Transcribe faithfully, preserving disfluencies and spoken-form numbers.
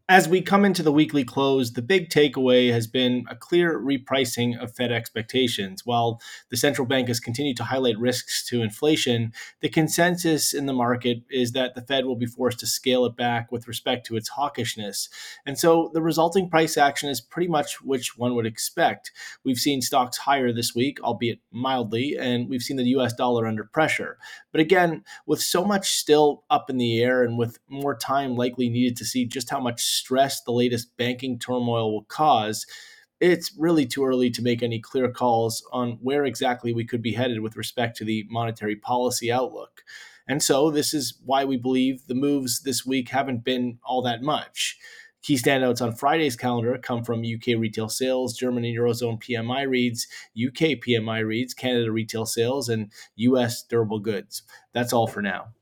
As we come into the weekly close, the big takeaway has been a clear repricing of Fed expectations. While the central bank has continued to highlight risks to inflation, the consensus in the market is that the Fed will be forced to scale it back with respect to its hawkishness. And so the resulting price action is pretty much which one would expect. We've seen stocks higher this week, albeit mildly, and we've seen the U S dollar under pressure. But again, with so much still up in the air and with more time likely needed to see just how much stress the latest banking turmoil will cause, it's really too early to make any clear calls on where exactly we could be headed with respect to the monetary policy outlook. And so, this is why we believe the moves this week haven't been all that much. Key standouts on Friday's calendar come from U K retail sales, German and Eurozone P M I reads, U K P M I reads, Canada retail sales, and U S durable goods. That's all for now.